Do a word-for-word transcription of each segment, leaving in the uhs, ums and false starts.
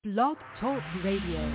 Blog Talk Radio.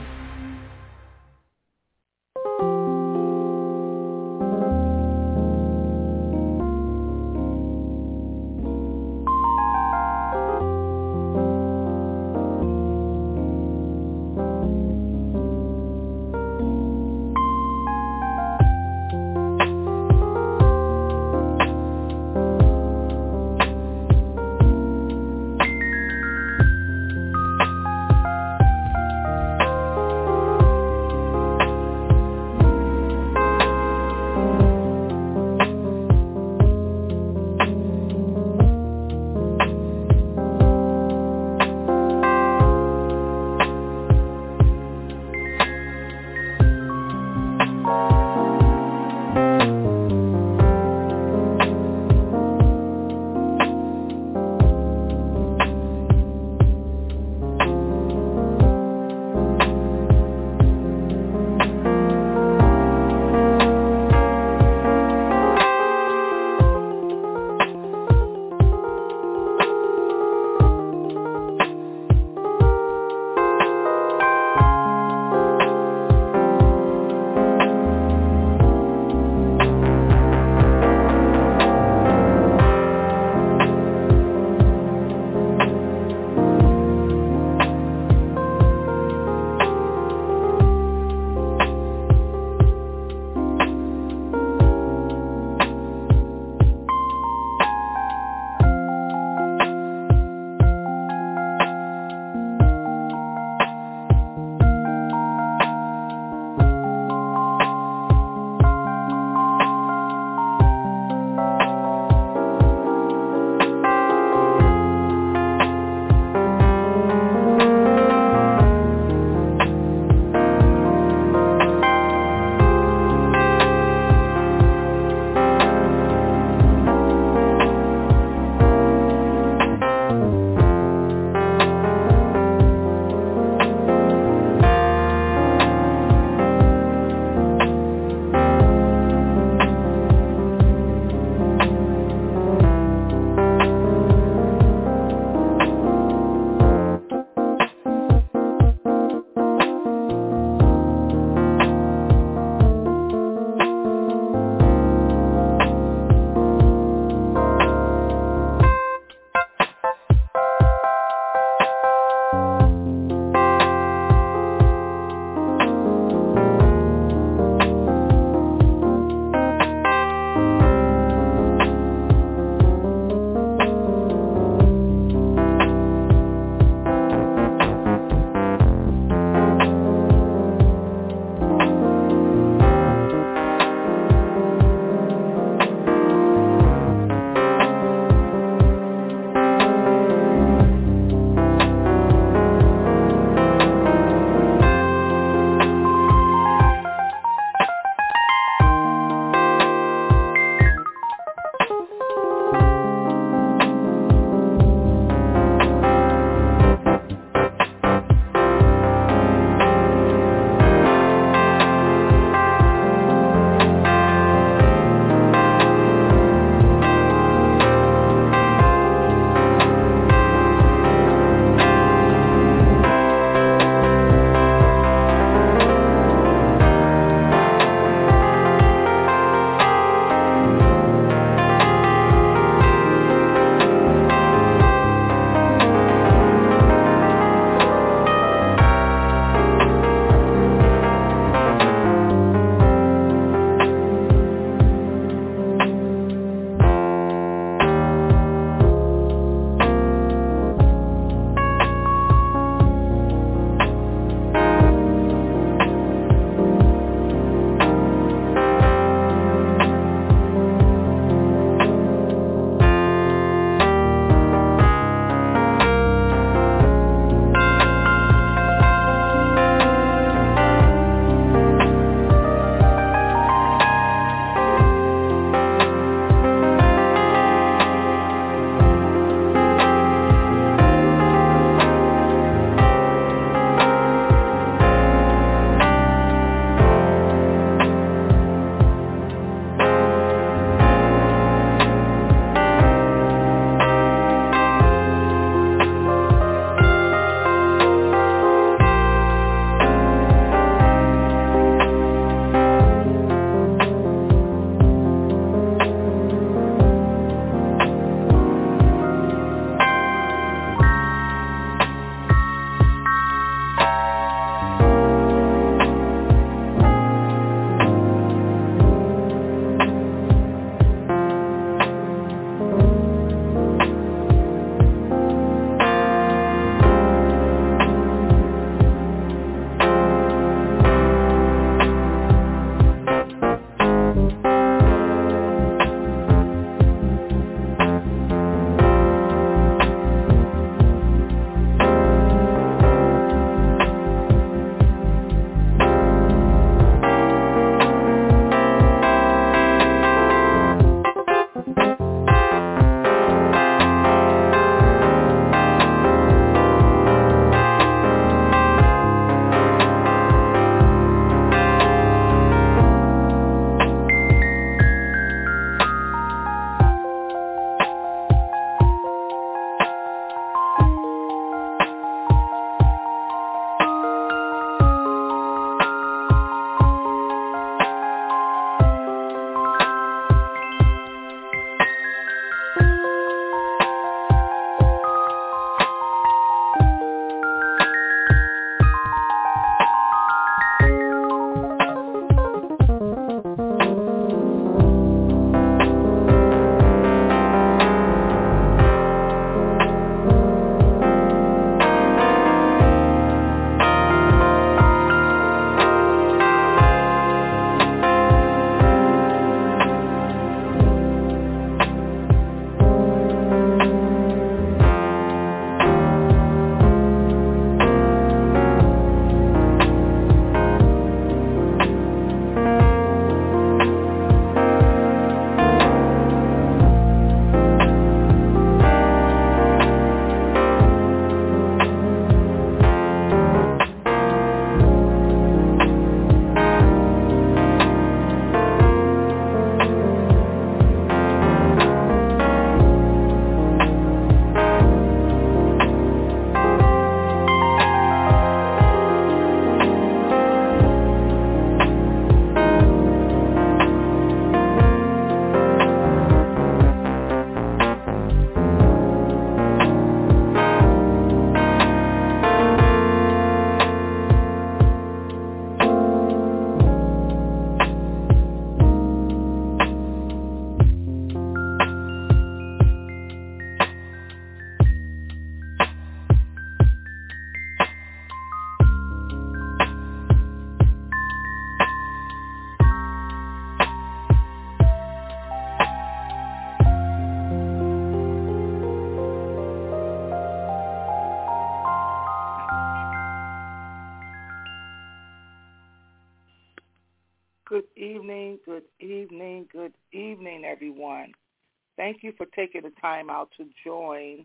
Good evening, good evening, good evening, everyone. Thank you for taking the time out to join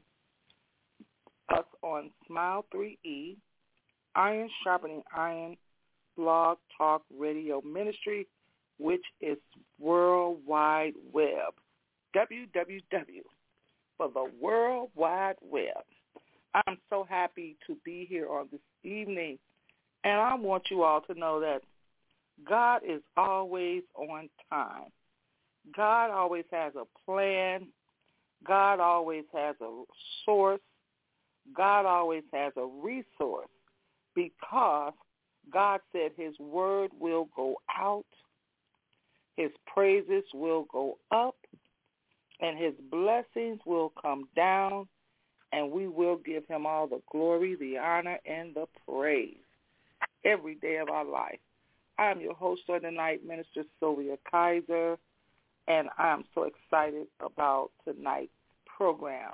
us on Smile three E, Iron Sharpening Iron, Blog Talk Radio Ministry, which is World Wide Web, w w w for the World Wide Web. I'm so happy to be here on this evening, and I want you all to know that God is always on time. God always has a plan. God always has a source. God always has a resource because God said his word will go out, his praises will go up, and his blessings will come down, and we will give him all the glory, the honor, and the praise every day of our life. I'm your host on the night, Minister Sylvia Kaiser, and I'm so excited about tonight's program.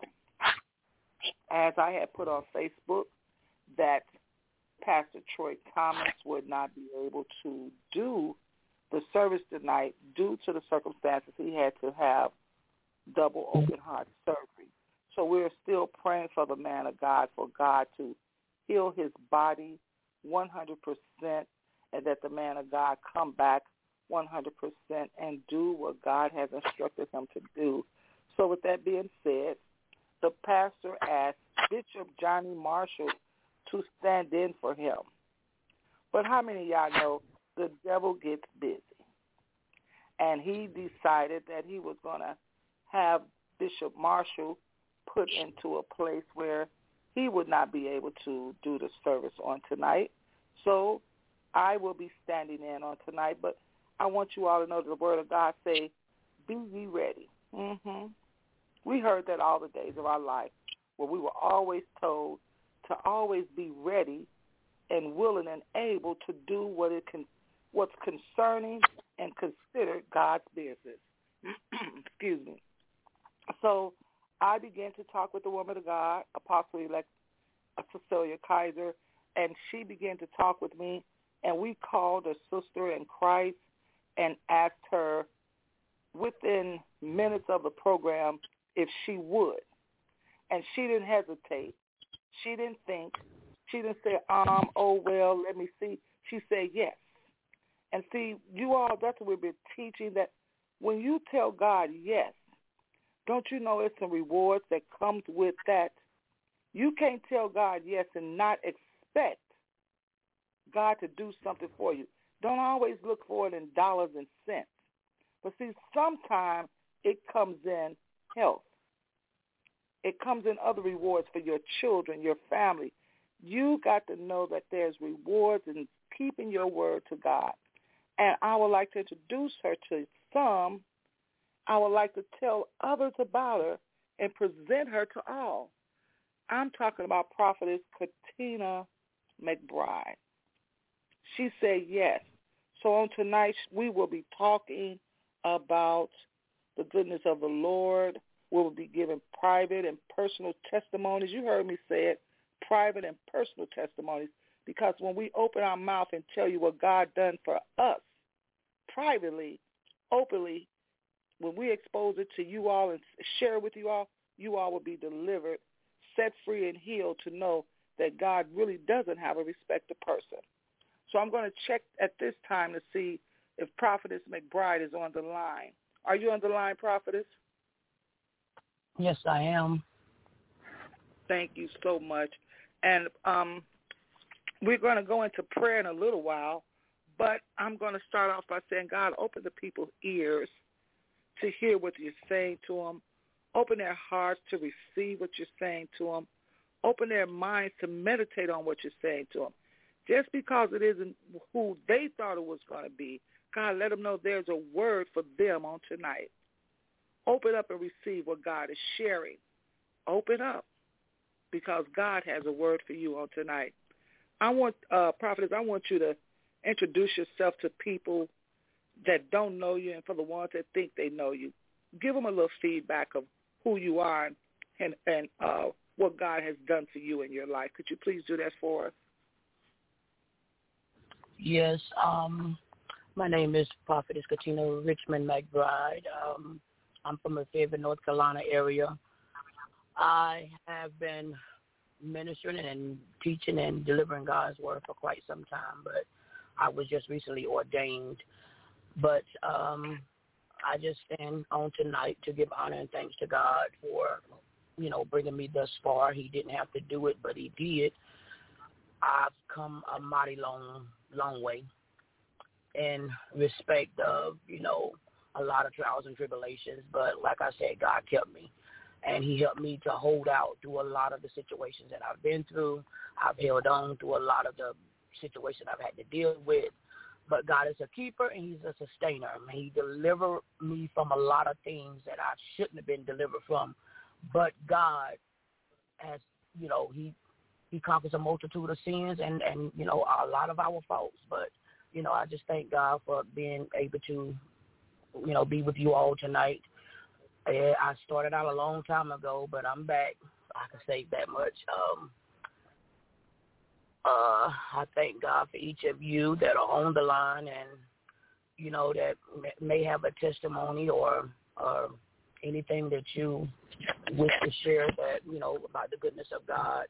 As I had put on Facebook that Pastor Troy Thomas would not be able to do the service tonight due to the circumstances he had to have double open heart surgery. So we're still praying for the man of God, for God to heal his body one hundred percent, and that the man of God come back one hundred percent and do what God has instructed him to do. So with that being said, the pastor asked Bishop Johnny Marshall to stand in for him. But how many of y'all know the devil gets busy? And he decided that he was going to have Bishop Marshall put into a place where he would not be able to do the service on tonight. So I will be standing in on tonight, but I want you all to know that the word of God say, be ye ready. Mm-hmm. We heard that all the days of our life, where we were always told to always be ready and willing and able to do what it can, what's concerning and considered God's business. Excuse me. So I began to talk with the woman of God, Apostle-elect Cecilia Kaiser, and she began to talk with me, and we called a sister in Christ and asked her within minutes of the program if she would. And she didn't hesitate. She didn't think. She didn't say, um, oh, well, let me see. She said yes. And see, you all, that's what we've been teaching, that when you tell God yes, don't you know it's some rewards that comes with that? You can't tell God yes and not expect God to do something for you. Don't always look for it in dollars and cents. But see, sometimes it comes in health. It comes in other rewards for your children, your family. You got to know that there's rewards in keeping your word to God. And I would like to introduce her to some. I would like to tell others about her and present her to all. I'm talking about Prophetess Katina McBride. She said yes. So on tonight, we will be talking about the goodness of the Lord. We will be giving private and personal testimonies. You heard me say it, private and personal testimonies, because when we open our mouth and tell you what God done for us privately, openly, when we expose it to you all and share it with you all, you all will be delivered, set free, and healed to know that God really doesn't have a respect of person. So I'm going to check at this time to see if Prophetess McBride is on the line. Are you on the line, Prophetess? Yes, I am. Thank you so much. And um, we're going to go into prayer in a little while, but I'm going to start off by saying, God, open the people's ears to hear what you're saying to them. Open their hearts to receive what you're saying to them. Open their minds to meditate on what you're saying to them. Just because it isn't who they thought it was going to be, God, let them know there's a word for them on tonight. Open up and receive what God is sharing. Open up, because God has a word for you on tonight. I want, uh, Prophetess, I want you to introduce yourself to people that don't know you, and for the ones that think they know you. Give them a little feedback of who you are and, and uh, what God has done for you in your life. Could you please do that for us? Yes. Um, My name is Prophetess Katina Richmond McBride. Um, I'm from the Fayetteville, North Carolina area. I have been ministering and teaching and delivering God's word for quite some time, but I was just recently ordained. But um, I just stand on tonight to give honor and thanks to God for, you know, bringing me thus far. He didn't have to do it, but he did. I've come a mighty long, long way in respect of, you know, a lot of trials and tribulations. But like I said, God kept me, and he helped me to hold out through a lot of the situations that I've been through. I've held on through a lot of the situations I've had to deal with. But God is a keeper, and he's a sustainer. He delivered me from a lot of things that I shouldn't have been delivered from. But God has, you know, he he conquers a multitude of sins and, and, you know, a lot of our faults. But, you know, I just thank God for being able to, you know, be with you all tonight. I started out a long time ago, but I'm back. I can say that much. Um, uh, I thank God for each of you that are on the line and, you know, that may have a testimony or, or anything that you wish to share that, you know, about the goodness of God.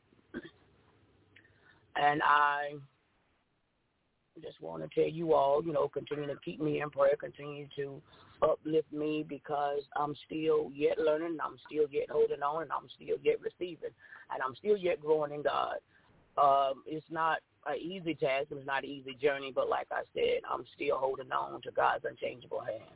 And I just want to tell you all, you know, continue to keep me in prayer, continue to uplift me, because I'm still yet learning, I'm still yet holding on, and I'm still yet receiving, and I'm still yet growing in God. Um, it's not an easy task, it's not an easy journey, but like I said, I'm still holding on to God's unchangeable hand.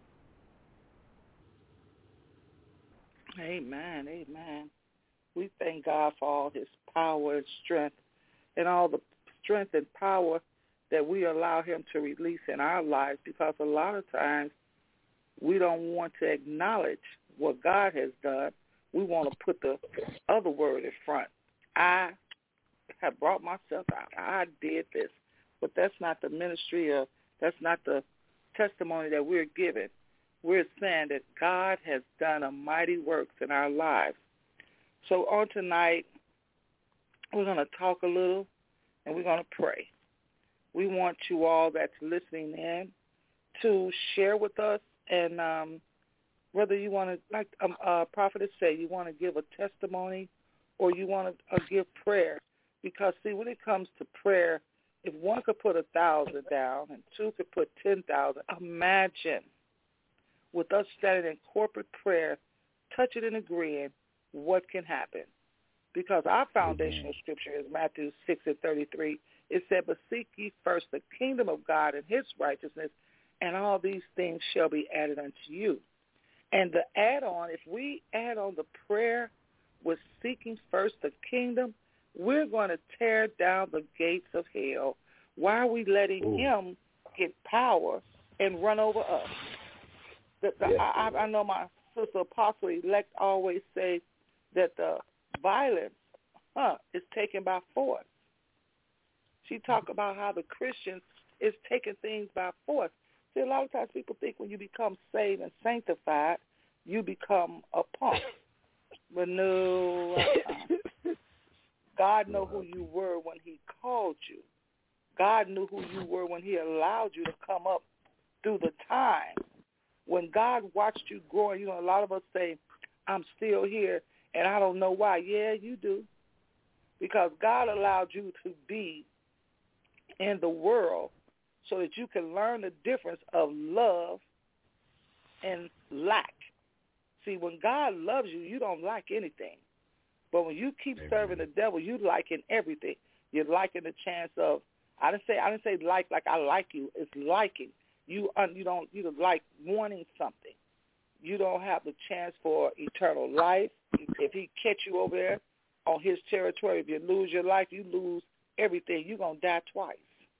Amen, amen. We thank God for all his power and strength and all the strength and power that we allow him to release in our lives, because a lot of times we don't want to acknowledge what God has done. We want to put the other word in front. I have brought myself out. I did this. But that's not the ministry of, that's not the testimony that we're giving. We're saying that God has done a mighty works in our lives. So on tonight, we're going to talk a little and we're going to pray. We want you all that's listening in to share with us, and um, whether you want to, like um, uh, Prophetess said, you want to give a testimony or you want to uh, give prayer. Because, see, when it comes to prayer, if one could put a thousand down and two could put ten thousand, imagine with us standing in corporate prayer, touching and agreeing, what can happen. Because our foundational scripture is Matthew six and thirty-three. It said, but seek ye first the kingdom of God and his righteousness, and all these things shall be added unto you. And the add-on, if we add on the prayer with seeking first the kingdom, we're going to tear down the gates of hell. Why are we letting Ooh. him get power and run over us? The, the, yes. I, I know my sister Apostle Elect always say that the violence huh, is taken by force. She talk about how the Christians is taking things by force. See, a lot of times people think when you become saved and sanctified, you become a punk. But no, uh-uh. God knew who you were when he called you. God knew who you were when he allowed you to come up through the time. When God watched you growing, you know, a lot of us say, I'm still here, and I don't know why. Yeah, you do. Because God allowed you to be in the world so that you can learn the difference of love and lack. See, when God loves you, you don't lack anything. But when you keep Amen. serving the devil, you liking everything. You're liking the chance of, I didn't say I didn't say like like I like you. It's liking. You un, you don't you don't like wanting something. You don't have the chance for eternal life. If he catch you over there on his territory, if you lose your life, you lose everything. You're going to die twice.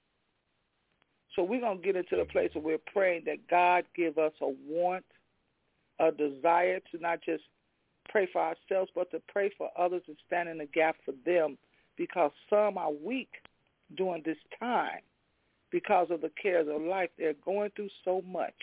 So we're going to get into the place where we're praying that God give us a want, a desire to not just pray for ourselves, but to pray for others and stand in the gap for them, because some are weak during this time because of the cares of life. They're going through so much,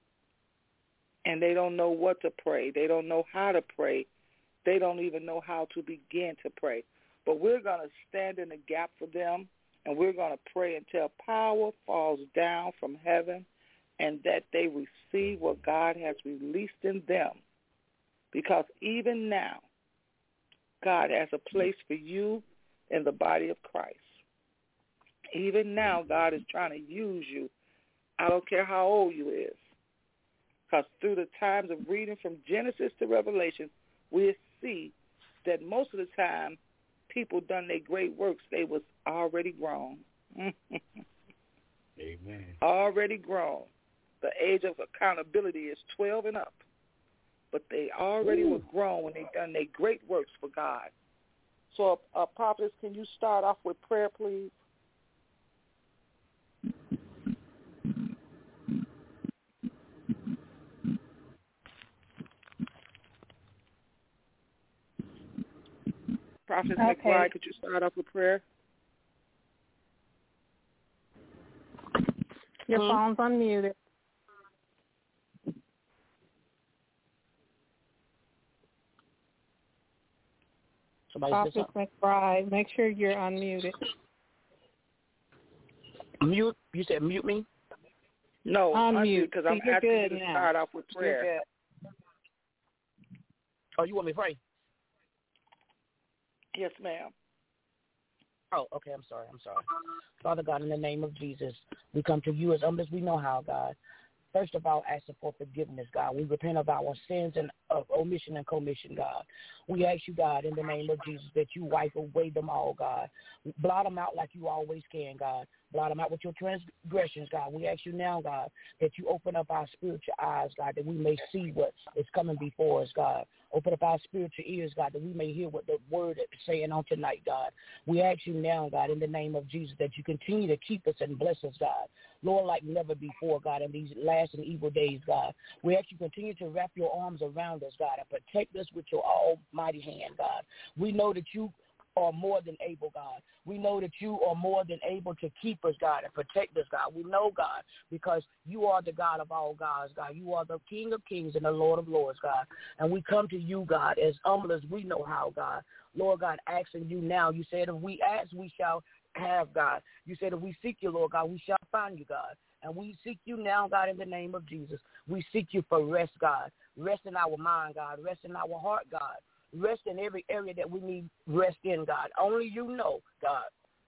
and they don't know what to pray. They don't know how to pray. They don't even know how to begin to pray. But we're going to stand in the gap for them, And we're going to pray until power falls down from heaven and that they receive what God has released in them. Because even now, God has a place for you in the body of Christ. Even now, God is trying to use you. I don't care how old you is. Because through the times of reading from Genesis to Revelation, we see that most of the time, people done their great works, they was already grown. Amen. Already grown. The age of accountability is twelve and up. But they already Ooh. were grown when they done their great works for God. So, uh, Prophetess, can you start off with prayer, please? Prophetess okay. McBride, could you start off with prayer? Your hmm? phone's unmuted. Prophetess McBride, make sure you're unmuted. Mute? You said mute me? No, unmute, because I'm you're asking good you to now. start off with prayer. Oh, you want me to pray? Yes, ma'am. Oh, okay, I'm sorry, I'm sorry. Father God, in the name of Jesus, we come to you as humble as we know how, God. First of all, asking for forgiveness, God. We repent of our sins and of omission and commission, God. We ask you, God, in the name of Jesus, that you wipe away them all, God. Blot them out like you always can, God. Blot them out with your transgressions, God. We ask you now, God, that you open up our spiritual eyes, God, that we may see what is coming before us, God. Open up our spiritual ears, God, that we may hear what the word is saying on tonight, God. We ask you now, God, in the name of Jesus, that you continue to keep us and bless us, God. Lord, like never before, God, in these last and evil days, God. We ask you continue to wrap your arms around us, God, and protect us with your almighty hand, God. We know that you are more than able, God. We know that you are more than able to keep us, God, and protect us, God. We know, God, because you are the God of all gods, God. You are the King of kings and the Lord of lords, God. And we come to you, God, as humble as we know how, God. Lord God, asking you now. You said if we ask, we shall have, God. You said if we seek you, Lord God, we shall find you, God. And we seek you now, God, in the name of Jesus. We seek you for rest, God. Rest in our mind, God. Rest in our heart, God. Rest in every area that we need rest in, God. Only you know, God.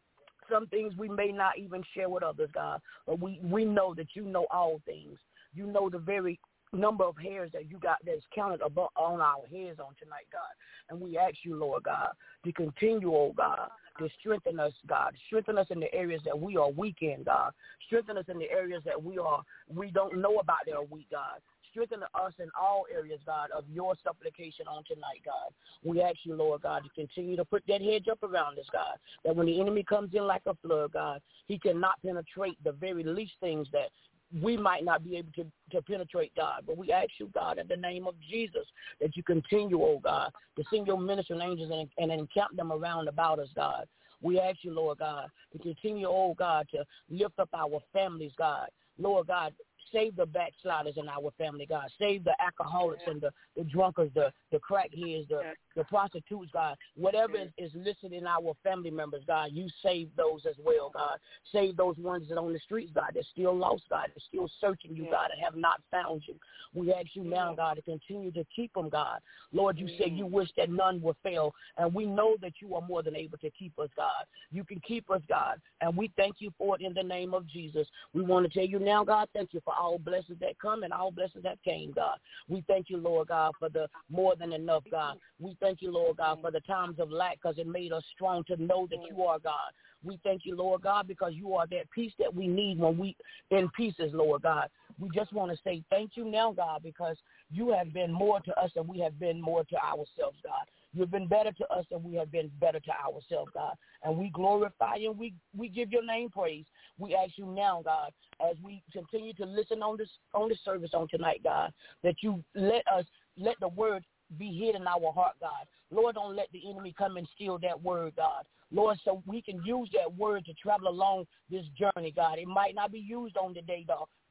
Some things we may not even share with others, God. But we, we know that you know all things. You know the very number of hairs that you got that's counted above on our heads on tonight, God. And we ask you, Lord God, to continue, oh God, to strengthen us, God. Strengthen us in the areas that we are weak in, God. Strengthen us in the areas that we are we don't know about that are weak, God. Strengthen us in all areas, God, of your supplication on tonight, God. We ask you, Lord God, to continue to put that hedge up around us, God, that when the enemy comes in like a flood, God, he cannot penetrate the very least things that we might not be able to, to penetrate, God. But we ask you, God, in the name of Jesus, that you continue, oh God, to send your ministering angels and, and encamp them around about us, God. We ask you, Lord God, to continue, oh God, to lift up our families, God. Lord God, save the backsliders in our family, God. Save the alcoholics and the, the drunkards, the, the crackheads, the, the prostitutes, God. Whatever is, is listed in our family members, God, you save those as well, God. Save those ones that are on the streets, God, that's still lost, God, that's still searching you, God, and have not found you. We ask you now, God, to continue to keep them, God. Lord, you said you wish that none would fail, and we know that you are more than able to keep us, God. You can keep us, God, and we thank you for it in the name of Jesus. We want to tell you now, God, thank you for all blessings that come and all blessings that came, God. We thank you, Lord God, for the more than enough, God. We thank you, Lord God, for the times of lack because it made us strong to know that you are God. We thank you, Lord God, because you are that peace that we need when we in pieces, Lord God. We just want to say thank you now, God, because you have been more to us than we have been more to ourselves, God. You've been better to us than we have been better to ourselves, God. And we glorify you and we, we give your name praise. We ask you now, God, as we continue to listen on this on this service on tonight, God, that you let us, let the word be hid in our heart, God. Lord, don't let the enemy come and steal that word, God. Lord, so we can use that word to travel along this journey, God. It might not be used on the day, dog.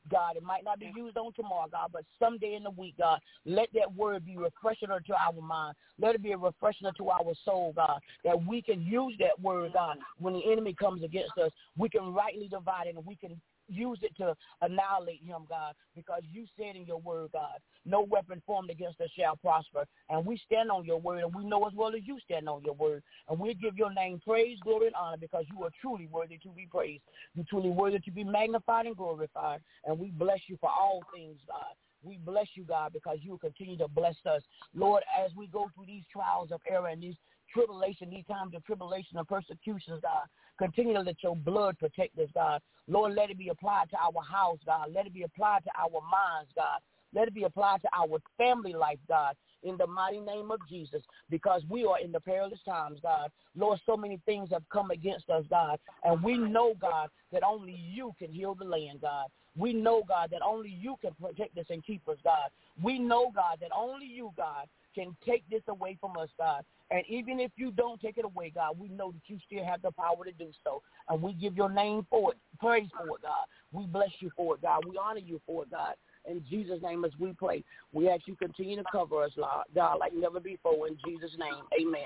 God. It might not be used on tomorrow, God, but someday in the week, God, let that word be refreshing to our mind. Let it be a refreshing to our soul, God, that we can use that word, God, when the enemy comes against us. We can rightly divide it, and we can use it to annihilate him, God, because you said in your word, God, no weapon formed against us shall prosper. And we stand on your word, and we know as well as you stand on your word. And we give your name praise, glory, and honor, because you are truly worthy to be praised. You're truly worthy to be magnified and glorified. And we bless you for all things, God. We bless you, God, because you will continue to bless us. Lord, as we go through these trials of error and these tribulation, these times of tribulation and persecutions, God, continue to let your blood protect us, God. Lord, let it be applied to our house, God. Let it be applied to our minds, God. Let it be applied to our family life, God, in the mighty name of Jesus, because we are in the perilous times, God. Lord, so many things have come against us, God, and we know, God, that only you can heal the land, God. We know, God, that only you can protect us and keep us, God. We know, God, that only you, God, can take this away from us, God. And even if you don't take it away, God, we know that you still have the power to do so. And we give your name for it, praise for it, God. We bless you for it, God. We honor you for it, God. In Jesus' name as we pray, we ask you continue to cover us, Lord, God, like never before. In Jesus' name,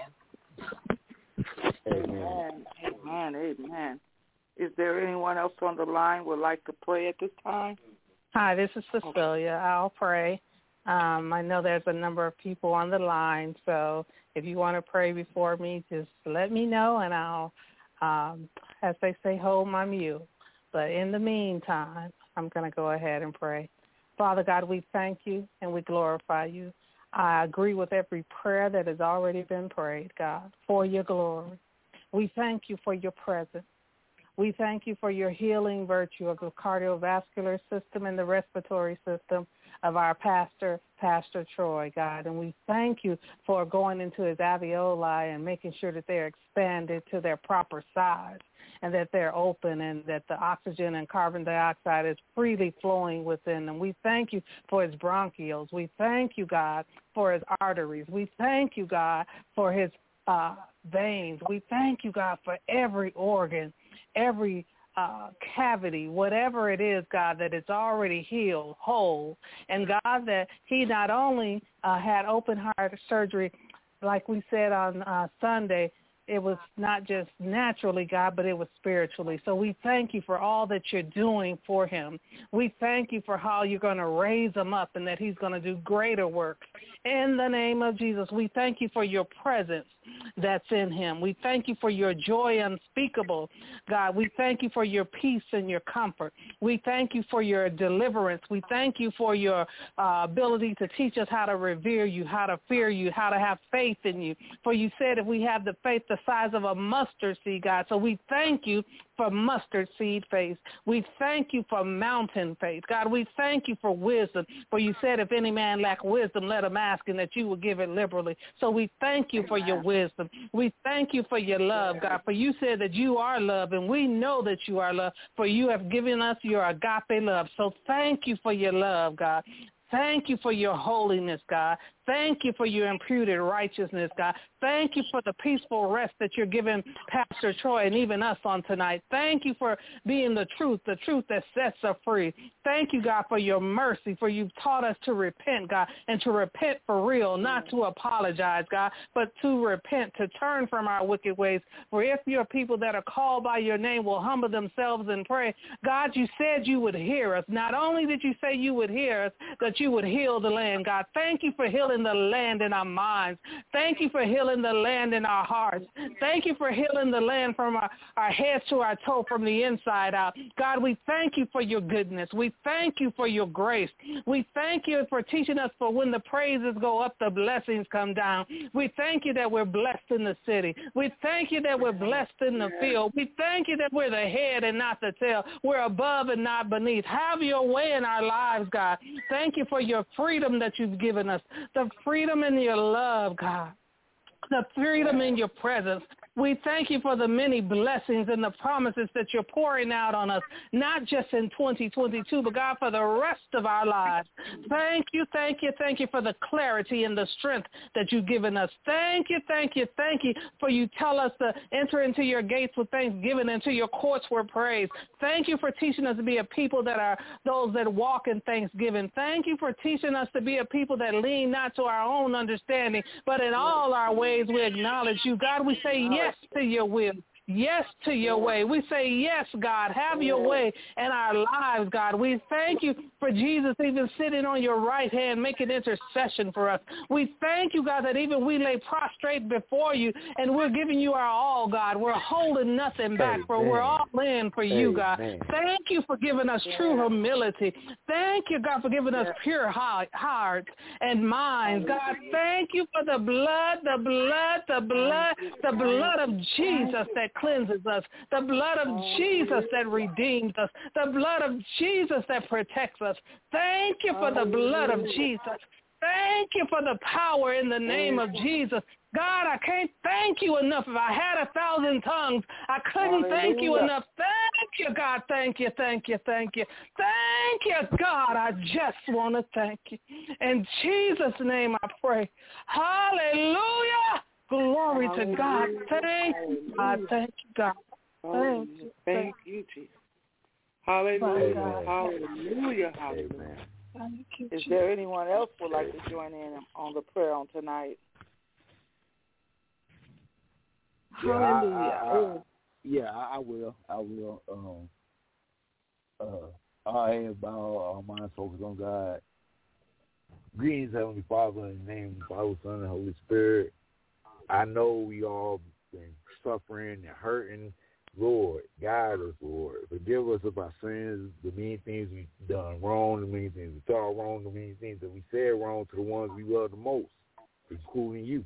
amen. Amen. Amen. Amen. Is there anyone else on the line would like to pray at this time? Hi, this is Cecilia. I'll pray. Um, I know there's a number of people on the line, so if you want to pray before me, just let me know, and I'll, um, as they say, hold my mule. But in the meantime, I'm going to go ahead and pray. Father God, we thank you and we glorify you. I agree with every prayer that has already been prayed, God, for your glory. We thank you for your presence. We thank you for your healing virtue of the cardiovascular system and the respiratory system of our pastor, Pastor Troy, God. And we thank you for going into his alveoli and making sure that they're expanded to their proper size and that they're open and that the oxygen and carbon dioxide is freely flowing within them. We thank you for his bronchioles. We thank you, God, for his arteries. We thank you, God, for his uh, veins. We thank you, God, for every organ, every uh, cavity, whatever it is, God, that it's already healed, whole. And, God, that he not only uh, had open heart surgery, like we said on uh, Sunday, it was not just naturally, God, but it was spiritually. So we thank you for all that you're doing for him. We thank you for how you're going to raise him up and that he's going to do greater works. In the name of Jesus, we thank you for your presence that's in him. We thank you for your joy unspeakable, God. We thank you for your peace and your comfort. We thank you for your deliverance. We thank you for your uh, ability to teach us how to revere you, how to fear you, how to have faith in you. For you said if we have the faith the size of a mustard seed, God. So we thank you for mustard seed faith. We thank you for mountain faith. God, we thank you for wisdom. For you said if any man lack wisdom, let him ask, and that you will give it liberally. So we thank you for your wisdom. We thank you for your love, God. For you said that you are love, and we know that you are love. For you have given us your agape love. So thank you for your love, God. Thank you for your holiness, God. Thank you for your imputed righteousness, God. Thank you for the peaceful rest that you're giving Pastor Troy and even us on tonight. Thank you for being the truth, the truth that sets us free. Thank you, God, for your mercy, for you've taught us to repent, God, and to repent for real, not to apologize, God, but to repent, to turn from our wicked ways. For if your people that are called by your name will humble themselves and pray, God, you said you would hear us. Not only did you say you would hear us, that you would heal the land, God. Thank you for healing the land in our minds. Thank you for healing the land in our hearts. Thank you for healing the land from our, our heads to our toe, from the inside out. God, we thank you for your goodness. We thank you for your grace. We thank you for teaching us for when the praises go up, the blessings come down. We thank you that we're blessed in the city. We thank you that we're blessed in the field. We thank you that we're the head and not the tail. We're above and not beneath. Have your way in our lives, God. Thank you for your freedom that you've given us, the freedom in your love, God, the freedom in your presence, We thank you for the many blessings and the promises that you're pouring out on us, not just in twenty twenty-two, but God, for the rest of our lives. Thank you, thank you, thank you for the clarity and the strength that you've given us. Thank you, thank you, thank you for you tell us to enter into your gates with thanksgiving, into your courts with praise. Thank you for teaching us to be a people that are those that walk in thanksgiving. Thank you for teaching us to be a people that lean not to our own understanding, but in all our ways we acknowledge you. God, we say yes to your will. Yes to your way. We say, yes, God, have your way in our lives, God. We thank you for Jesus even sitting on your right hand, making intercession for us. We thank you, God, that even we lay prostrate before you, and we're giving you our all, God. We're holding nothing back, Amen. for we're all in for you, God. Amen. Thank you for giving us true humility. Thank you, God, for giving us pure hearts and minds. God, thank you for the blood, the blood, the blood, the blood of Jesus that cleanses us, the blood of Jesus that redeems us, the blood of Jesus that protects us. Thank you for the blood of Jesus. Thank you for the power in the name of Jesus. God, I can't thank you enough. If I had a thousand tongues, I couldn't Hallelujah. Thank you enough. Thank you, God. Thank you, thank you, thank you. Thank you, God. I just want to thank you. In Jesus' name I pray. Hallelujah. Glory Hallelujah. To God. Thank you, God. Thank you, God. Thank you. Thank you, Jesus. Hallelujah. Amen. Hallelujah. Hallelujah. Thank you, Is there anyone else who would like to join in on the prayer on tonight? Yeah, Hallelujah. I, I, I, yeah, I will. I will. Um, uh, I am bow our minds focused on God. Greetings, Heavenly Father, in the name of the Father, Son, and Holy Spirit. I know we all been suffering and hurting. Lord, guide us, Lord. Forgive us of our sins, the many things we've done wrong, the many things we thought wrong, the many things that we said wrong to the ones we love the most, including you.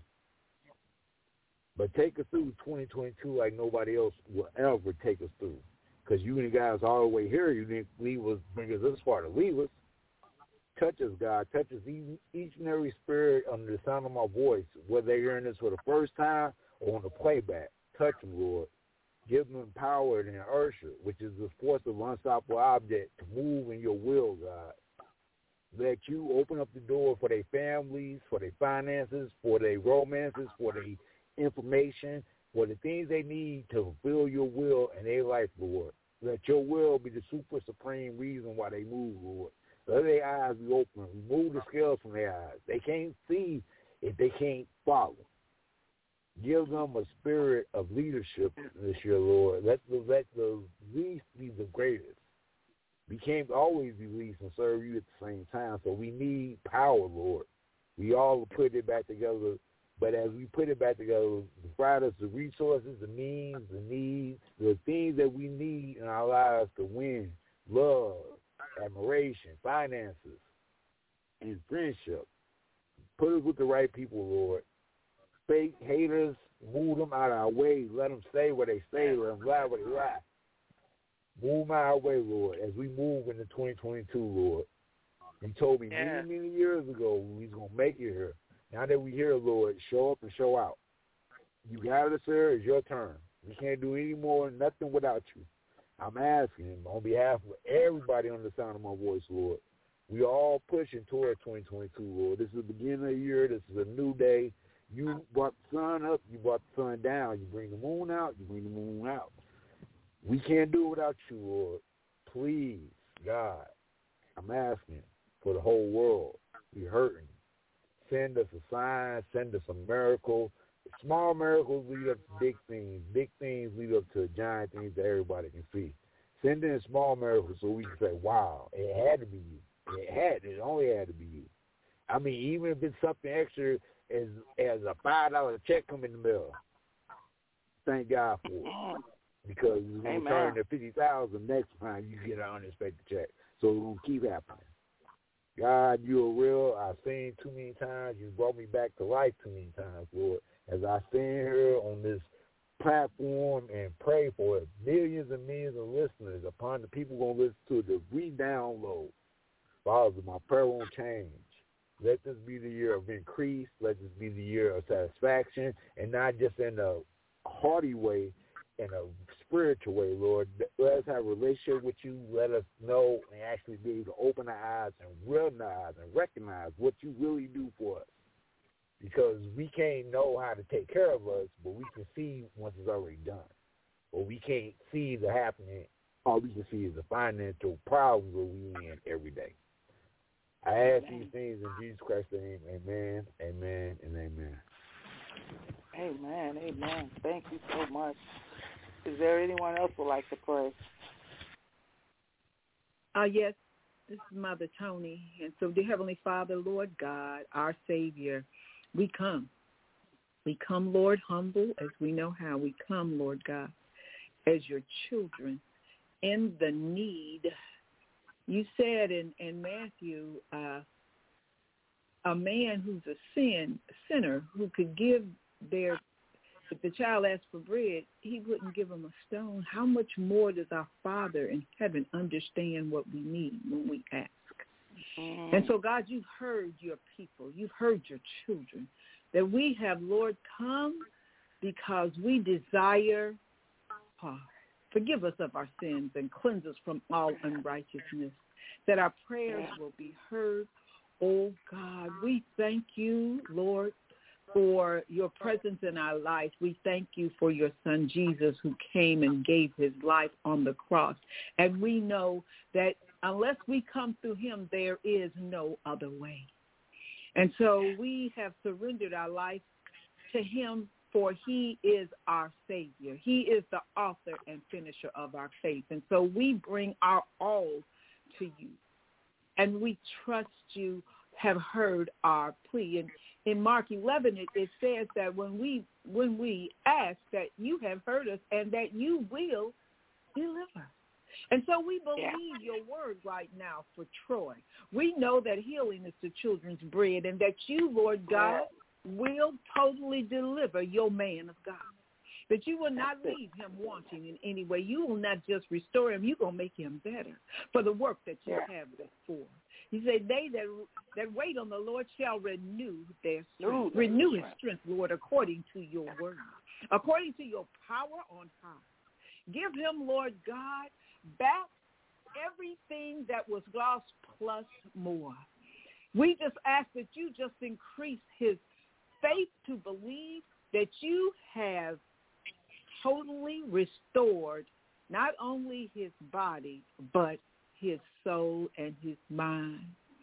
But take us through twenty twenty-two like nobody else will ever take us through. Because you and the guys all the way here, you didn't leave us, bring us this far to leave us. Touch us, God. Touch us, each and every spirit under the sound of my voice, whether they're hearing this for the first time or on the playback. Touch them, Lord. Give them power and inertia, which is the force of unstoppable object, to move in your will, God. Let you open up the door for their families, for their finances, for their romances, for their information, for the things they need to fulfill your will in their life, Lord. Let your will be the super supreme reason why they move, Lord. Let their eyes be open. Remove the scales from their eyes. They can't see if they can't follow. Give them a spirit of leadership this year, Lord. Let the, let the least be the greatest. We can't always be least and serve you at the same time, so we need power, Lord. We all put it back together, but as we put it back together, provide us the resources, the means, the needs, the things that we need in our lives to win, love, admiration, finances, and friendship. Put us with the right people, Lord. Fake haters, move them out of our way. Let them stay where they stay. Let them lie where they lie. Move them out of our way, Lord, as we move into twenty twenty-two, Lord. You told me yeah. many, many years ago we was going to make it here. Now that we're here, Lord, show up and show out. You got us here. It's your turn. We can't do any more, nothing without you. I'm asking on behalf of everybody on the sound of my voice, Lord. We are all pushing toward twenty twenty-two, Lord. This is the beginning of the year. This is a new day. You brought the sun up. You brought the sun down. You bring the moon out. You bring the moon out. We can't do it without you, Lord. Please, God, I'm asking for the whole world. We're hurting. Send us a sign. Send us a miracle. Small miracles lead up to big things. Big things lead up to giant things that everybody can see. Send in small miracles so we can say, wow, it had to be you. It had. It only had to be you. I mean, even if it's something extra as as a five dollar check come in the mail, thank God for it. Because it's going to turn to fifty thousand next time you get an unexpected check. So it's going to keep happening. God, you are real. I've seen too many times. You brought me back to life too many times, Lord. As I stand here on this platform and pray for it, millions and millions of listeners upon the people going to listen to it, to re-download. Father, my prayer won't change. Let this be the year of increase. Let this be the year of satisfaction, and not just in the hearty way, in a spiritual way, Lord. Let us have a relationship with you. Let us know and actually be able to open our eyes and realize and recognize what you really do for us. Because we can't know how to take care of us, but we can see once it's already done. But we can't see the happening. All we can see is the financial problems that we in every day. I ask these things in Jesus Christ's name. Amen, amen, and amen. Amen, amen. Thank you so much. Is there anyone else who would like to pray? Uh, yes, this is Mother Tony. And so, dear Heavenly Father, Lord God, our Savior, we come. We come, Lord, humble as we know how. We come, Lord God, as your children in the need. You said in, in Matthew, uh, a man who's a sin sinner who could give their, if the child asked for bread, he wouldn't give him a stone. How much more does our Father in heaven understand what we need when we ask? Mm. And so, God, you've heard your people. You've heard your children, that we have, Lord, come because we desire pardon. Forgive us of our sins and cleanse us from all unrighteousness, that our prayers will be heard. Oh, God, we thank you, Lord, for your presence in our life. We thank you for your son, Jesus, who came and gave his life on the cross. And we know that unless we come through him, there is no other way. And so we have surrendered our life to him, for he is our Savior. He is the author and finisher of our faith. And so we bring our all to you. And we trust you have heard our plea. And in Mark eleven, it, it says that when we when we ask, that you have heard us and that you will deliver. And so we believe yeah. your word right now for Troy. We know that healing is the children's bread, and that you, Lord God, will totally deliver your man of God. That you will not leave him wanting in any way. You will not just restore him. You're going to make him better for the work that you yeah. have before. He said, they that that wait on the Lord shall renew their strength. Ooh, renew his strength, Lord, according to your word, according to your power on high. Give him, Lord God, back everything that was lost plus more. We just ask that you just increase his faith to believe that you have totally restored not only his body, but his soul and his mind.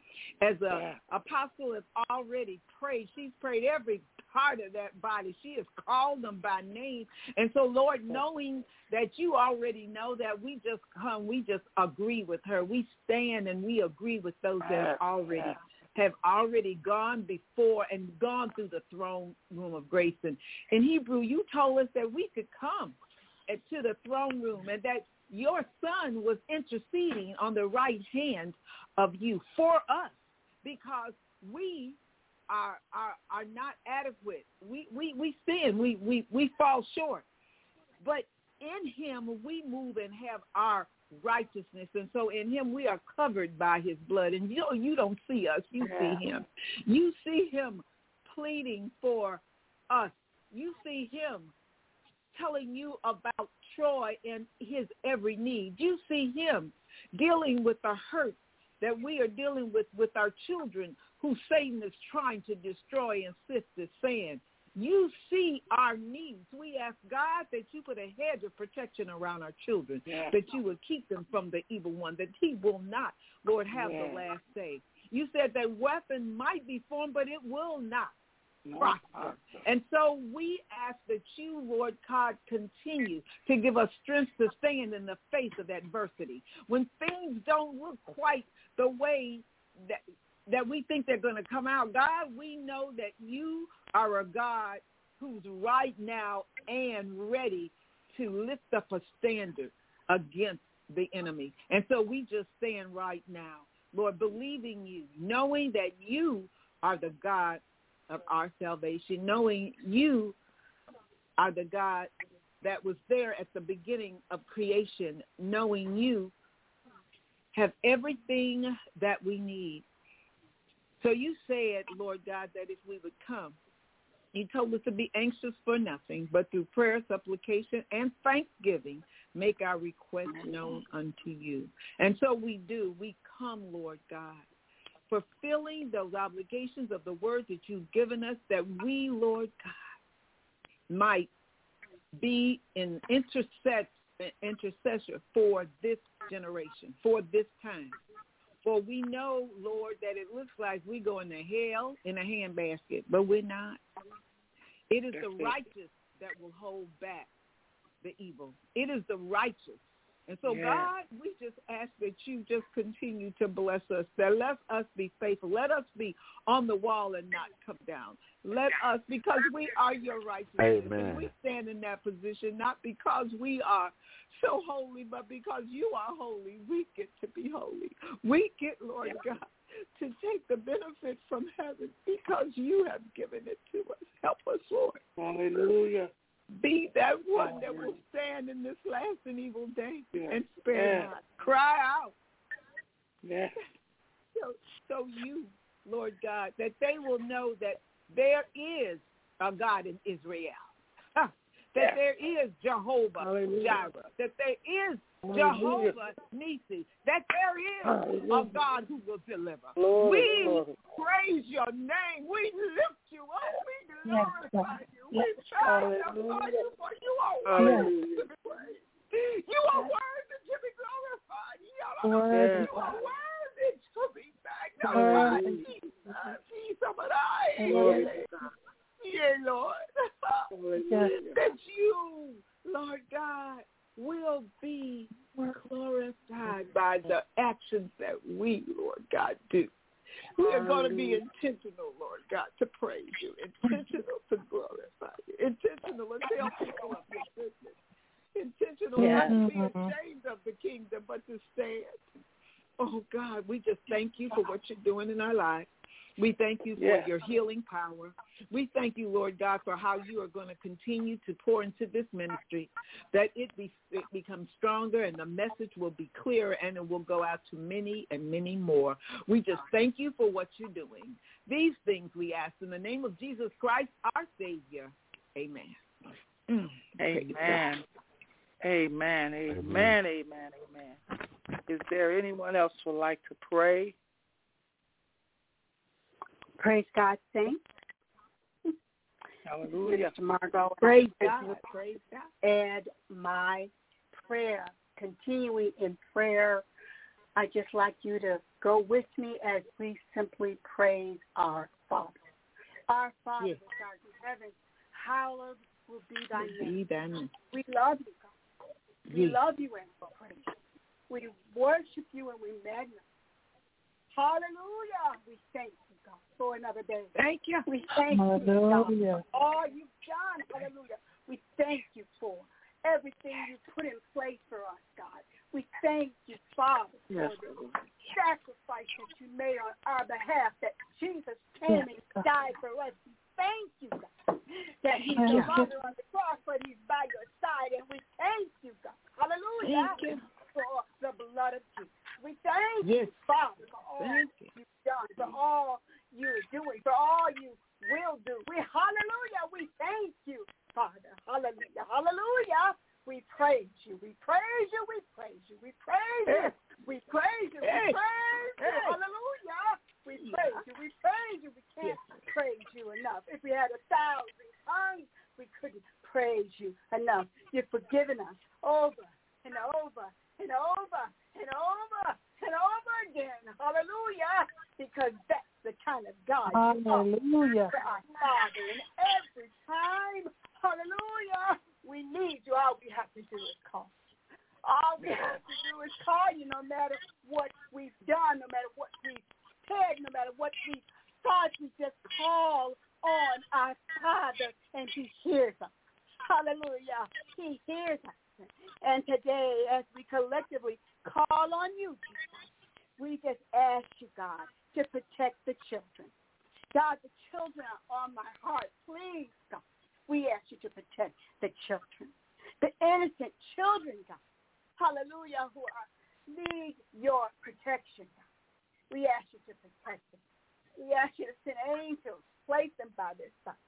As a yeah. apostle has already prayed, she's prayed every part of that body. She has called them by name. And so, Lord, knowing that you already know that, we just come, we just agree with her. We stand and we agree with those that have already have already gone before and gone through the throne room of grace. And in Hebrew, you told us that we could come to the throne room and that your son was interceding on the right hand of you for us, because we are are, are not adequate. We, we, we sin. We, we, we fall short. But in him, we move and have our righteousness, and so in him we are covered by his blood. And you you don't see us, you yeah. see him. You see him pleading for us. You see him telling you about Troy and his every need. You see him dealing with the hurt that we are dealing with with our children, who Satan is trying to destroy and sift as sand. You see our needs. We ask, God, that you put a hedge of protection around our children, yeah. that you would keep them from the evil one, that he will not, Lord, have yeah. the last say. You said that weapon might be formed, but it will not prosper. And so we ask that you, Lord God, continue to give us strength to stand in the face of adversity. When things don't look quite the way that that we think they're going to come out, God, we know that you are a God who's right now and ready to lift up a standard against the enemy. And so we just stand right now, Lord, believing you, knowing that you are the God of our salvation, knowing you are the God that was there at the beginning of creation, knowing you have everything that we need. So you said, Lord God, that if we would come You told us to be anxious for nothing, but through prayer, supplication, and thanksgiving, make our requests known unto you. And so we do. We come, Lord God, fulfilling those obligations of the word that you've given us, that we, Lord God, might be an intercessor, intercessor for this generation, for this time. For we know, Lord, that it looks like we go into hell in a handbasket, but we're not. It is the righteous that will hold back the evil. It is the righteous. And so, yes. God, we just ask that you just continue to bless us, that let us be faithful. Let us be on the wall and not come down. Let us, because we are your righteousness. Amen. And we stand in that position not because we are so holy, but because you are holy, we get to be holy. We get, Lord God, to take the benefit from heaven because you have given it to us. Help us, Lord. Hallelujah. Be that one that will stand in this last and evil day yes. and spare yes. not. Cry out. Yes. So, so you, Lord God, that they will know that there is a God in Israel. Huh. That yes. there is Jehovah Hallelujah. Jireh. That there is Hallelujah. Jehovah Nisi. That there is Hallelujah. A God who will deliver. Glory, we glory. praise your name. We lift you up. We glorify yes. you. We magnify you, for you are worthy to be praised. You are worthy to be glorified. You are, yes. you are worthy to be magnified. Yeah, Lord. Yes. That you, Lord God, will be glorified by the actions that we, Lord God, do. We are going to be intentional, Lord God, to praise you, intentional to glorify you, intentional to tell people of your goodness, intentional yes. not to be ashamed of the kingdom, but to stand. Oh, God, we just thank you for what you're doing in our lives. We thank you for yes. your healing power. We thank you, Lord God, for how you are going to continue to pour into this ministry, that it, be, it becomes stronger and the message will be clearer and it will go out to many and many more. We just thank you for what you're doing. These things we ask in the name of Jesus Christ, our Savior. Amen. Mm. Amen. Amen. Amen. Amen. Amen. Amen. Is there anyone else who would like to pray? Praise God, saints. Hallelujah. Mister Margot, praise God. Praise God. Add my prayer, continuing in prayer. I just like you to go with me as we simply praise our Father. Our Father, yes. which art in heaven, hallowed will be thy name. Be thy name. We love you, God. We yes. love you and we praise you. We worship you and we magnify. Hallelujah. We thank you, God, for another day. Thank you. We thank Hallelujah. you, God, for all you've done. Hallelujah. We thank you for everything you put in place for us, God. We thank you, Father, yes. for the sacrifice that you made on our behalf, that Jesus came yes. and died for us. We thank you, God, that he's no longer on the cross, but he's by your side, and we thank you, God. Hallelujah. Thank you. For the blood of Jesus. We thank yes. you, Father, for all thank you. you've done, for all you're doing, for all you will do. We, hallelujah, we thank you, Father. Hallelujah, hallelujah. We praise you, we praise you, we praise you, we praise you, we praise you, we praise you, hallelujah. We praise you, we praise you. We can't praise you enough. If we had a thousand tongues, we couldn't praise you enough. You've forgiven us over and over and over and over and over again. Hallelujah. Because that's the kind of God Hallelujah. you are, our Father. And every time, hallelujah, we need you. All we have to do is call. All we have to do is call you, no matter what we've done, no matter what we've said, no matter what we thought. We just call on our Father and he hears us. Hallelujah. He hears us. And today, as we collectively call on you, Jesus, we just ask you, God, to protect the children. God, the children are on my heart. Please, God, we ask you to protect the children. The innocent children, God, hallelujah, who are, need your protection, God. We ask you to protect them. We ask you to send angels, place them by their side.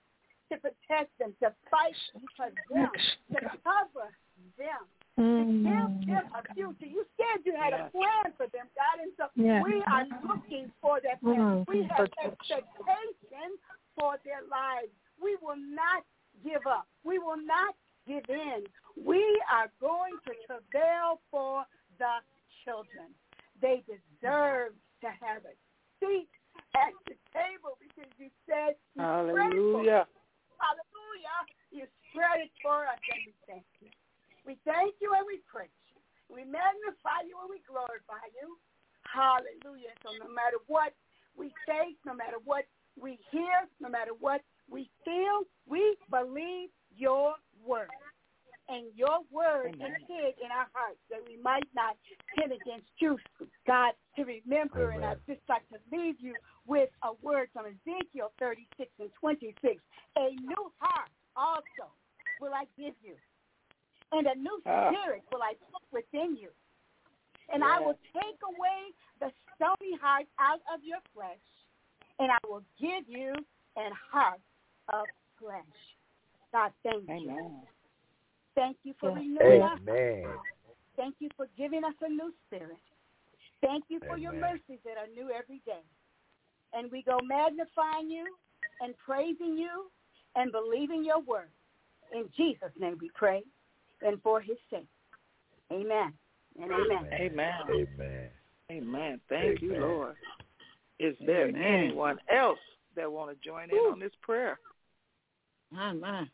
to protect them, to fight for them, to cover them, Mm. to give them a future. You said you had Yes. a plan for them, God, and so Yes. we are looking for that plan. Mm. We have expectation for their lives. We will not give up. We will not give in. We are going to travail for the children. They deserve to have a seat at the table because you said you spread it for us. Hallelujah. Hallelujah. You spread it for us, and we thank you. We thank you and we praise you. We magnify you and we glorify you. Hallelujah. So no matter what we face, no matter what we hear, no matter what we feel, we believe your word. And your word Amen. is hid in our hearts that we might not sin against you, God, to remember. Amen. And I'd just like to leave you with a word from Ezekiel thirty-six and twenty-six. A new heart also will I give you, and a new Ah. spirit will I put within you. And Yes. I will take away the stony heart out of your flesh, and I will give you an heart of flesh. God, thank you. Amen. Thank you for Yes. renewing us. Amen. Thank you for giving us a new spirit. Thank you for your Amen. mercies that are new every day. And we go magnifying you and praising you and believing your word. In Jesus' name we pray and for his sake. Amen and amen. Amen. Amen. Amen. Thank you, Amen. Lord. Is there Amen. anyone else that want to join in on this prayer? My, my.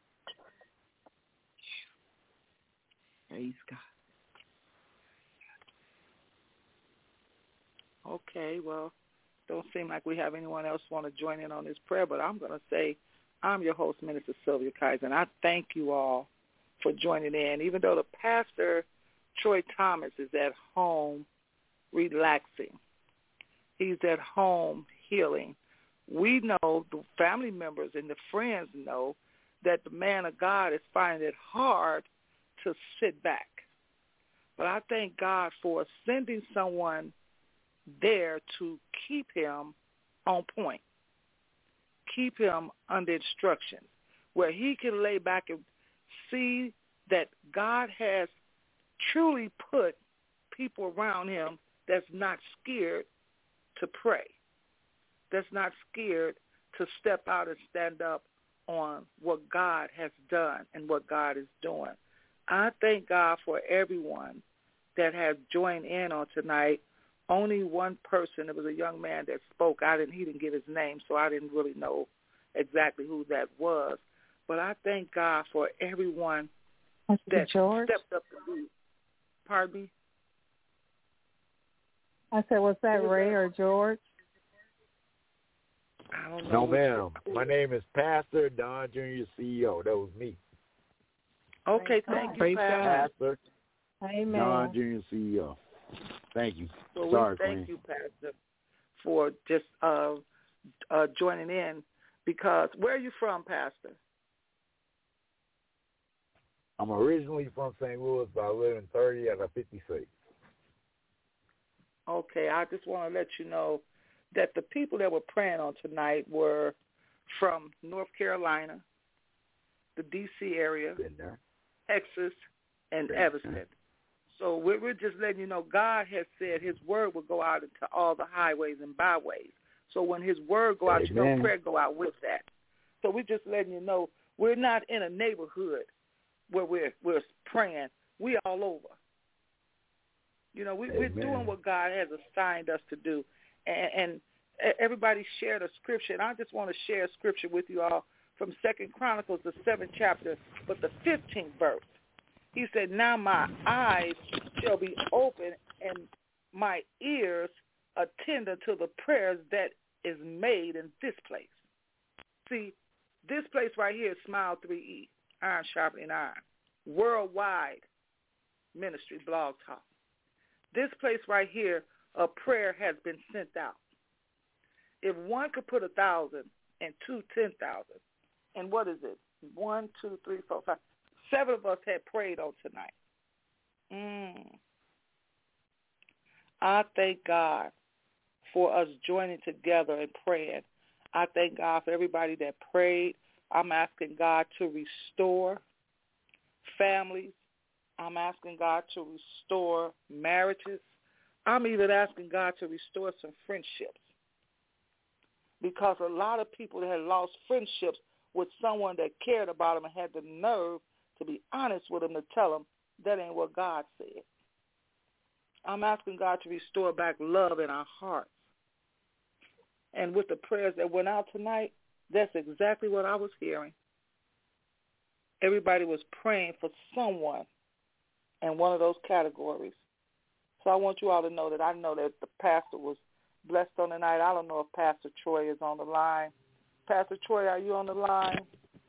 Praise God. Okay, well, don't seem like we have anyone else want to join in on this prayer, but I'm going to say I'm your host, Minister Sylvia Kaiser, and I thank you all for joining in. Even though the pastor, Troy Thomas, is at home relaxing, he's at home healing, we know, the family members and the friends know, that the man of God is finding it hard to sit back. But I thank God for sending someone there to keep him on point, keep him under instruction, where he can lay back and see that God has truly put people around him that's not scared to pray, that's not scared to step out and stand up on what God has done and what God is doing. I thank God for everyone that has joined in on tonight. Only one person, it was a young man that spoke. I didn't, he didn't give his name, so I didn't really know exactly who that was. But I thank God for everyone Was it that George? stepped up to do. Pardon me? I said, was that Who was Ray that? or George? I don't know. No, which ma'am. one. My name is Pastor Don Junior C E O. That was me. Okay, thank you, Praise Pastor. God. Pastor Amen. Don Junior C E O. Thank you. So Sorry, we thank Queen. you, Pastor, for just uh, uh, joining in. Because where are you from, Pastor? I'm originally from Saint Louis, but I live in thirty out of fifty-six. Okay, I just want to let you know that the people that were praying on tonight were from North Carolina, the D C area, Been there. Texas, and Been Evanston. there. So we're, we're just letting you know God has said his word will go out into all the highways and byways. So when his word go out, you know Amen. prayer go out with that. So we're just letting you know we're not in a neighborhood where we're, we're praying. We all over. You know, we, we're Amen. doing what God has assigned us to do. And, and everybody shared a scripture, and I just want to share a scripture with you all from Second Chronicles, the seventh chapter, but the fifteenth verse. He said, now my eyes shall be open and my ears attend to the prayers that is made in this place. See, this place right here is Smile three E, Iron Sharpening Iron, Worldwide Ministry Blog Talk. This place right here, a prayer has been sent out. If one could put a thousand and two, ten thousand, and what is it? One, two, three, four, five. Seven of us had prayed on tonight. Mm. I thank God for us joining together and praying. I thank God for everybody that prayed, I'm asking God to restore families. I'm asking God to restore marriages. I'm even asking God to restore some friendships, because a lot of people had lost friendships with someone that cared about them and had the nerve to be honest with them to tell them that ain't what God said. I'm asking God to restore back love in our hearts. And with the prayers that went out tonight, that's exactly what I was hearing. Everybody was praying for someone in one of those categories. So I want you all to know that I know that the pastor was blessed on the night. I don't know if Pastor Troy is on the line. Pastor Troy, are you on the line?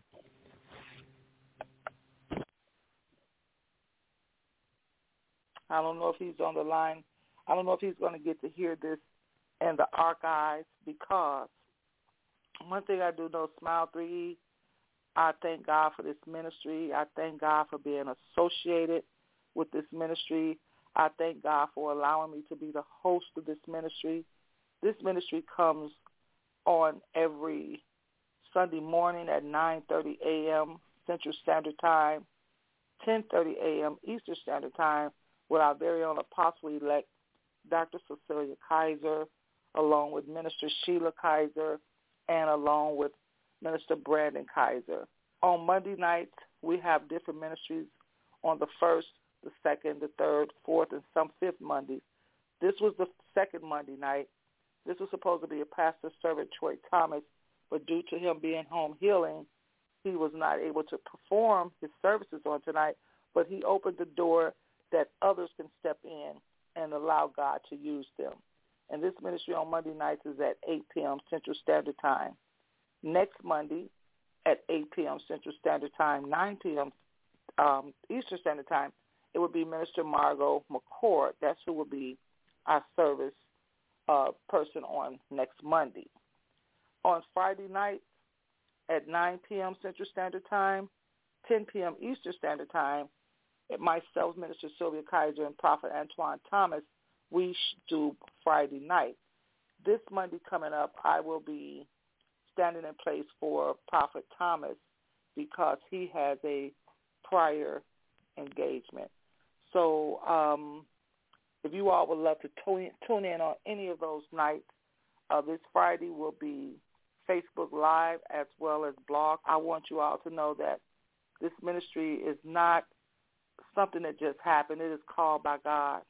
I don't know if he's on the line. I don't know if he's going to get to hear this in the archives, because one thing I do know, Smile three E, I thank God for this ministry. I thank God for being associated with this ministry. I thank God for allowing me to be the host of this ministry. This ministry comes on every Sunday morning at nine thirty a.m. Central Standard Time, ten thirty a.m. Eastern Standard Time, with our very own apostle-elect, Doctor Cecilia Kaiser, along with Minister Sheila Kaiser, and along with Minister Brandon Kaiser. On Monday nights, we have different ministries on the first, the second, the third, fourth, and some fifth Mondays. This was the second Monday night. This was supposed to be a pastor servant, Troy Thomas, but due to him being home healing, he was not able to perform his services on tonight, but he opened the door that others can step in and allow God to use them. And this ministry on Monday nights is at eight p.m. Central Standard Time. Next Monday at eight p.m. Central Standard Time, nine p.m. Um, Eastern Standard Time, it would be Minister Margot McCord. That's who will be our service uh, person on next Monday. On Friday night at nine p.m. Central Standard Time, ten p.m. Eastern Standard Time, myself, Minister Sylvia Kaiser, and Prophet Antoine Thomas, we do Friday night. This Monday coming up, I will be standing in place for Prophet Thomas because he has a prior engagement. So um, if you all would love to tune, tune in on any of those nights, uh, this Friday will be Facebook Live as well as blog. I want you all to know that this ministry is not something that just happened. It is called by God.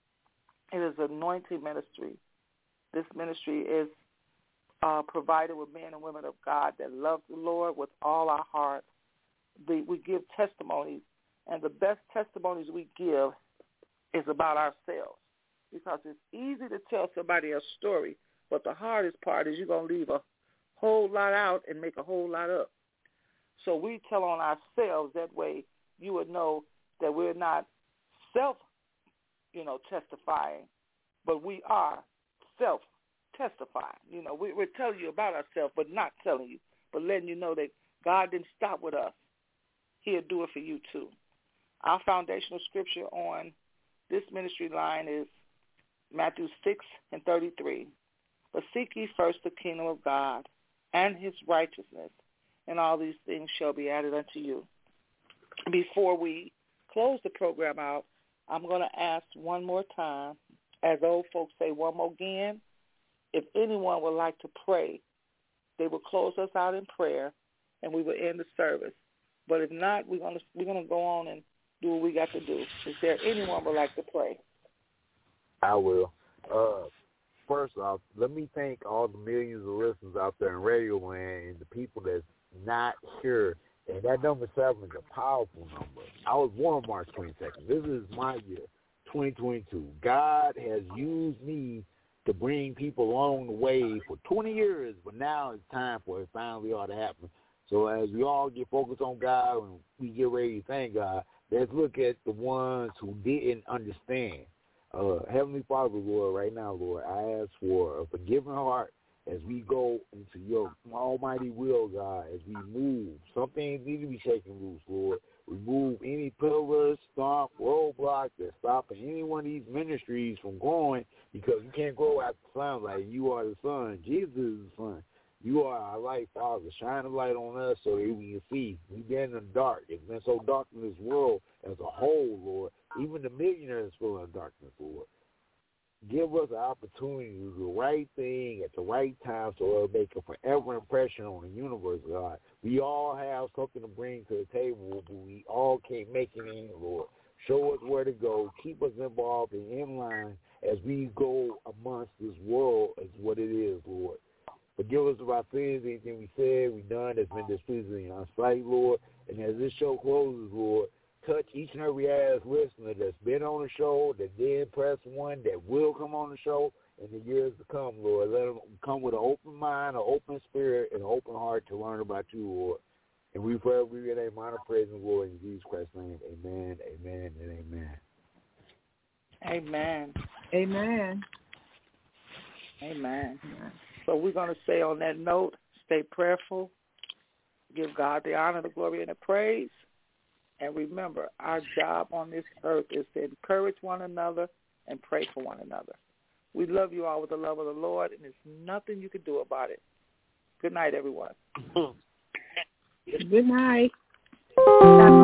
It is an anointing ministry. This ministry is uh, provided with men and women of God that love the Lord with all our heart. The, we give testimonies, and the best testimonies we give is about ourselves, because it's easy to tell somebody a story, but the hardest part is you're going to leave a whole lot out and make a whole lot up. So we tell on ourselves. That way you would know that we're not self, you know, testifying, but we are self-testifying. You know, we, we're telling you about ourselves, but not telling you, but letting you know that God didn't stop with us. He'll do it for you too. Our foundational scripture on this ministry line is Matthew six and thirty-three. But seek ye first the kingdom of God and his righteousness, and all these things shall be added unto you. Before we close the program out, I'm going to ask one more time, as old folks say, one more again. If anyone would like to pray, they will close us out in prayer, and we will end the service. But if not, we're going to we're going to go on and do what we got to do. Is there anyone would like to pray? I will. Uh, first off, let me thank all the millions of listeners out there in Radio Land and the people that's not here. And that number seven is a powerful number. I was born March twenty-second. This is my year, twenty twenty-two. God has used me to bring people along the way for twenty years, but now it's time for it finally ought to happen. So as we all get focused on God and we get ready to thank God, let's look at the ones who didn't understand. Uh, Heavenly Father, Lord, right now, Lord, I ask for a forgiving heart as we go into your almighty will, God, as we move. Some things need to be shaken loose, Lord. Remove any pillars, stomp, roadblocks that's stopping any one of these ministries from growing, because you can't grow after the Son. Like, you are the Son. Jesus is the Son. You are our light, Father. Shine a light on us so that we can see. We've been in the dark. It's been so dark in this world as a whole, Lord. Even the millionaires feel in darkness, Lord. Give us an opportunity to do the right thing at the right time so it'll make a forever impression on the universe, God. We all have something to bring to the table, but we all can't make it in, Lord. Show us where to go. Keep us involved and in line as we go amongst this world as what it is, Lord. Forgive us of our sins, anything we said, we done that's been displeasing in our sight, Lord. And as this show closes, Lord, touch each and every ass listener that's been on the show, that did press one, that will come on the show in the years to come, Lord. Let them come with an open mind, an open spirit, and an open heart to learn about you, Lord. And we forever give your name, honor, praise, and glory in Jesus Christ's name. Amen, amen, and amen. Amen. Amen. Amen. So we're going to say on that note, stay prayerful, give God the honor, the glory, and the praise. And remember, our job on this earth is to encourage one another and pray for one another. We love you all with the love of the Lord, and there's nothing you can do about it. Good night, everyone. Good night. God